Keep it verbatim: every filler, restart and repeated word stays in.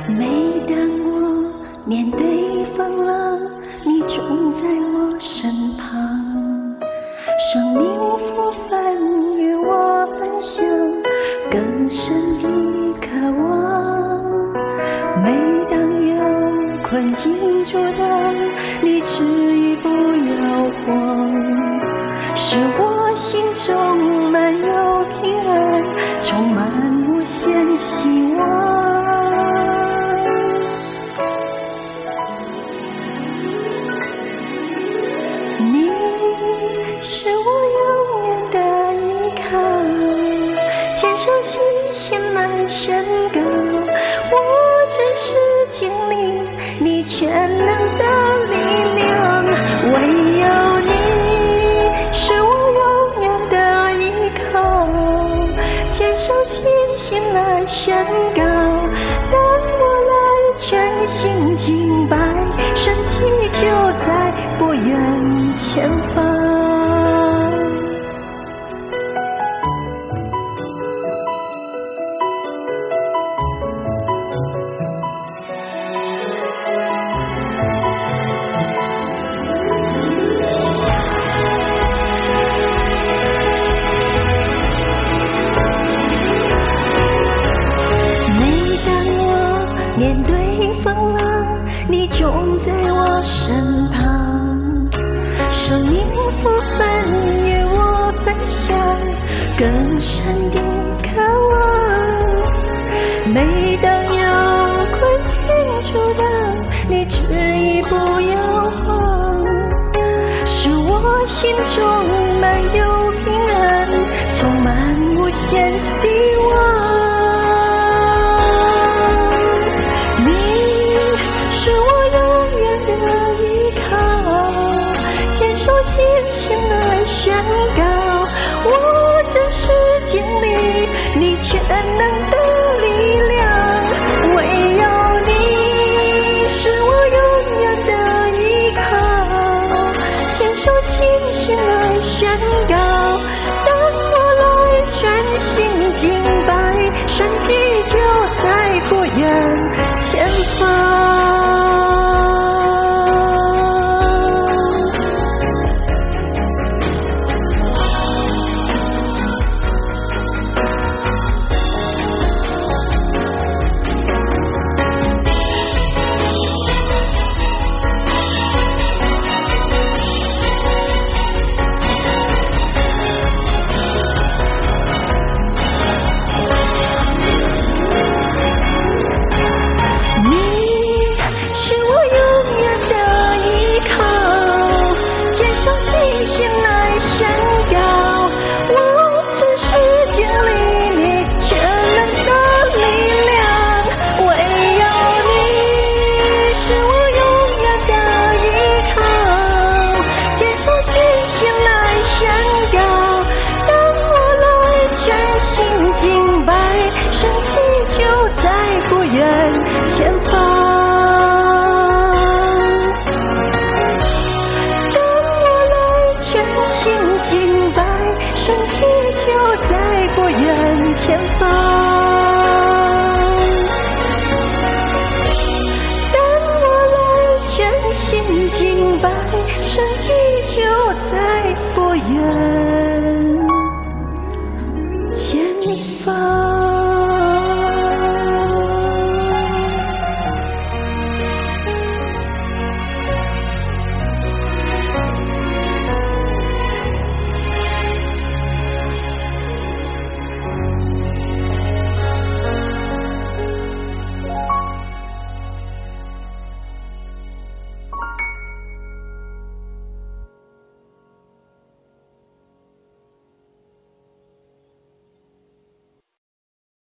每当我面对风浪，你总在我身旁，生命福分与我分享，更深的渴望。每当有困境阻挡，你执意不摇晃，使我心中满有平安，充满无限希望。你是我永远的依靠，牵手心心来宣告，我只是经历你全能的力量，唯有你是我永远的依靠，牵手心心来宣告，当我来全心敬拜，神迹就在不远前方。面对风浪，你总在我身旁，生命福分与我分享，更深的渴望。每当有困境阻挡，你执意不摇晃，使我心中满有平安，充满无限希望。